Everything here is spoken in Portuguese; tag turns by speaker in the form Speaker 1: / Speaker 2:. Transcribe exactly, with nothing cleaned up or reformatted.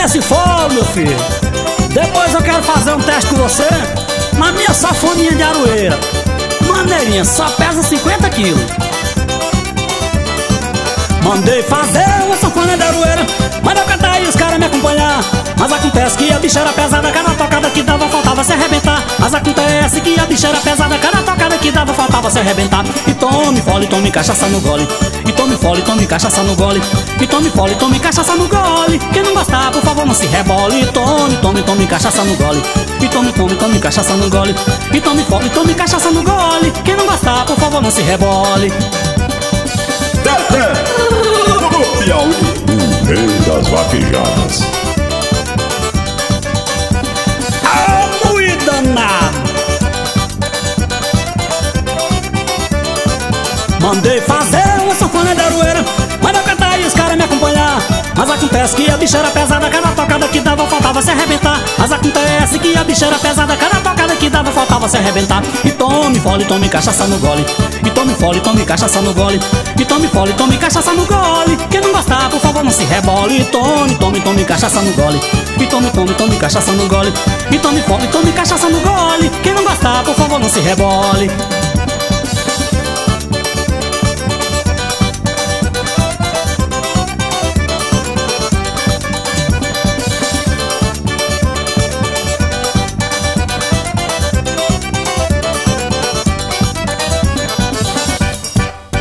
Speaker 1: nesse fogo, meu filho. Depois eu quero fazer um teste com você na minha safoninha de aroeira. Maneirinha, só pesa cinquenta quilos. Mandei fazer uma sanfona de aroeira, mandei cantar e os caras me acompanhar. Mas acontece que a bicha era pesada, cada tocada que dava faltava se arrebentar. Mas acontece que a bicha era pesada, cada tocada que dava faltava se arrebentar. E tome fole, tome cachaça no gole. E tome fole, tome cachaça no gole. E tome fole, tome cachaça no gole. Quem não gostar, por favor, não se rebole. E tome, tome, tome cachaça no gole. E tome, tome, tome cachaça no gole. E tome fole, tome cachaça no gole. Quem não gostar, por favor, não se rebole.
Speaker 2: Dedé do Piauí, o rei das vaquejadas.
Speaker 1: Ah, muito danado. Mandei fazer uma sanfona de aroeira, mandei cantar e os caras me acompanhar. Mas acontece que a bicha era pesada, cada tocada que dava faltava se arrebentar. Mas acontece que a bicha era pesada, cada tocada que dava faltava se arrebentar. E tome fole, tome cachaça no gole. E tome fole, tome cachaça no gole. E tome fole, tome cachaça no gole. Quem não gostar, por favor, não se rebole. E tome, tome, tome cachaça no gole. E tome, tome, tome cachaça no gole. E tome fole, tome cachaça no gole. Quem não gostar, por favor, não se rebole.